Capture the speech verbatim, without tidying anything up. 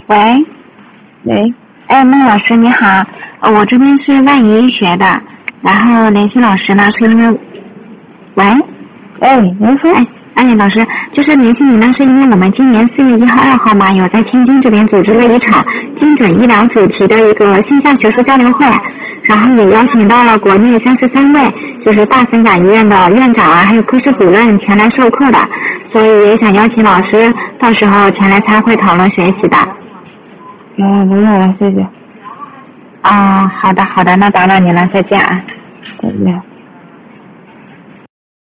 喂， 喂， 哎，孟老师你好，呃我这边是万宜医学的，然后联系老师呢是因为，喂， 哎，您说， 哎，哎，老师，就是联系你呢是因为我们今年四月一号、二号嘛，有在天津这边组织了一场精准医疗主题的一个线下学术交流会，然后也邀请到了国内三十三位就是大三甲医院的院长啊，还有科室主任前来授课的，所以也想邀请老师到时候前来参会讨论学习的。 啊，不用了，谢谢。 啊，好的好的，那打扰你了，再见啊。 再见。